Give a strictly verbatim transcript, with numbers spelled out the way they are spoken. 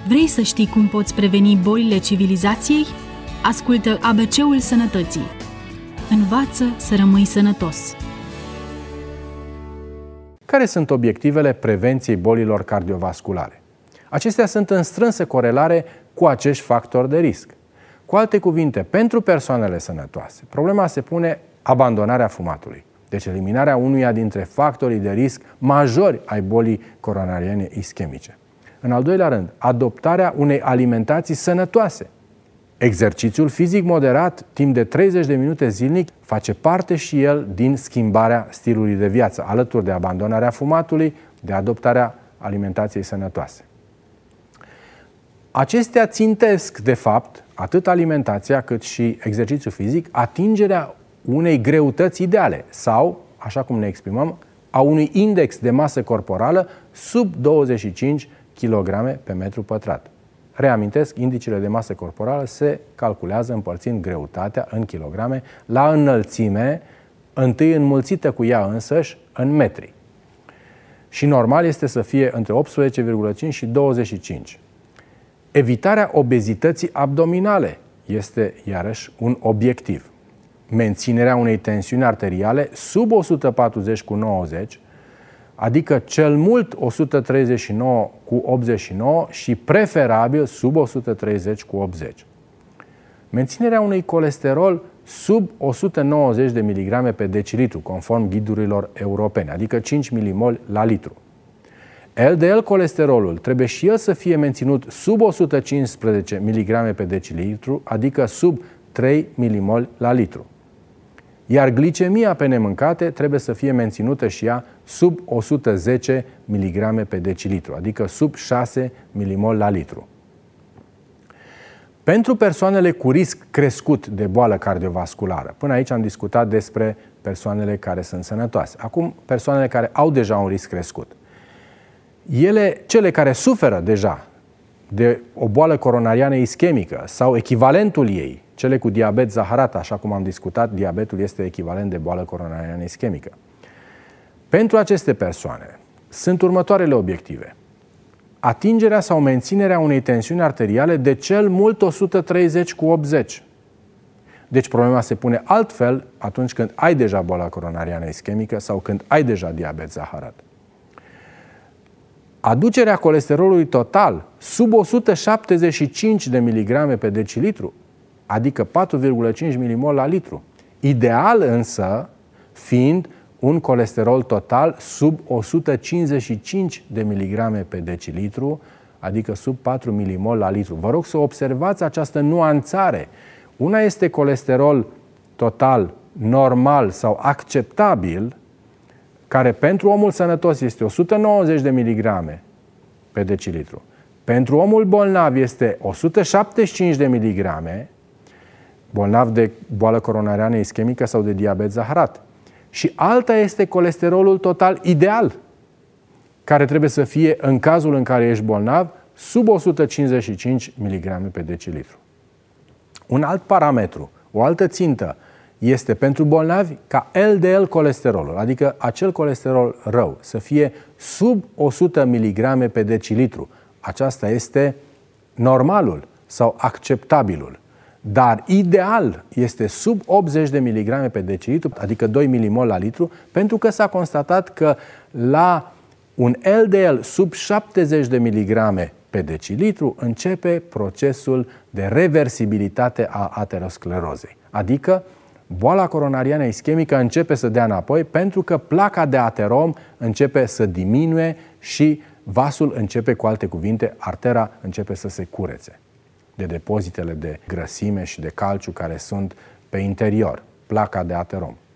Vrei să știi cum poți preveni bolile civilizației? Ascultă A B C-ul Sănătății. Învață să rămâi sănătos. Care sunt obiectivele prevenției bolilor cardiovasculare? Acestea sunt în strânsă corelare cu acești factori de risc. Cu alte cuvinte, pentru persoanele sănătoase, problema se pune abandonarea fumatului. Deci eliminarea unuia dintre factorii de risc majori ai bolii coronariene ischemice. În al doilea rând, adoptarea unei alimentații sănătoase. Exercițiul fizic moderat, timp de treizeci de minute zilnic, face parte și el din schimbarea stilului de viață, alături de abandonarea fumatului, de adoptarea alimentației sănătoase. Acestea țintesc, de fapt, atât alimentația cât și exercițiul fizic, atingerea unei greutăți ideale sau, așa cum ne exprimăm, a unui index de masă corporală sub douăzeci și cinci kilograme pe metru pătrat. Reamintesc, indicele de masă corporală se calculează împărțind greutatea în kilograme la înălțime, întâi înmulțită cu ea însăși în metri. Și normal este să fie între optsprezece virgulă cinci și douăzeci și cinci. Evitarea obezității abdominale este iarăși un obiectiv. Menținerea unei tensiuni arteriale sub o sută patruzeci cu nouăzeci, adică cel mult o sută treizeci și nouă cu optzeci și nouă și preferabil sub o sută treizeci cu optzeci. Menținerea unui colesterol sub o sută nouăzeci de miligrame pe decilitru, conform ghidurilor europene, adică cinci milimoli la litru. L D L colesterolul trebuie și el să fie menținut sub o sută cincisprezece miligrame pe decilitru, adică sub trei milimoli la litru. Iar glicemia pe nemâncate trebuie să fie menținută și ea sub o sută zece miligrame pe decilitru, adică sub șase milimoli la litru. Pentru persoanele cu risc crescut de boală cardiovasculară, până aici am discutat despre persoanele care sunt sănătoase. Acum, persoanele care au deja un risc crescut. Ele, cele care suferă deja de o boală coronariană ischemică sau echivalentul ei, cele cu diabet zaharat, așa cum am discutat, diabetul este echivalent de boală coronariană ischemică. Pentru aceste persoane sunt următoarele obiective. Atingerea sau menținerea unei tensiuni arteriale de cel mult o sută treizeci cu optzeci. Deci problema se pune altfel atunci când ai deja boala coronariană ischemică sau când ai deja diabet zaharat. Aducerea colesterolului total sub o sută șaptezeci și cinci de miligrame pe decilitru, adică patru virgulă cinci milimoli la litru. Ideal însă fiind un colesterol total sub o sută cincizeci și cinci de miligrame pe decilitru, adică sub patru milimoli la litru. Vă rog să observați această nuanțare. Una este colesterol total normal sau acceptabil, care pentru omul sănătos este o sută nouăzeci de miligrame pe decilitru. Pentru omul bolnav este o sută șaptezeci și cinci de miligrame, bolnav de boală coronariană ischemică sau de diabet zaharat. Și alta este colesterolul total ideal, care trebuie să fie, în cazul în care ești bolnav, sub o sută cincizeci și cinci miligrame pe decilitru. Un alt parametru, o altă țintă, este pentru bolnavi ca L D L colesterolul, adică acel colesterol rău, să fie sub o sută miligrame pe decilitru. Aceasta este normalul sau acceptabilul. Dar ideal este sub optzeci de miligrame pe decilitru, adică doi milimoli la litru, pentru că s-a constatat că la un L D L sub șaptezeci de miligrame pe decilitru începe procesul de reversibilitate a aterosclerozei. Adică boala coronariană ischemică începe să dea înapoi pentru că placa de aterom începe să diminue și vasul începe, cu alte cuvinte, artera începe să se curețe de depozitele de grăsime și de calciu care sunt pe interior, placa de aterom.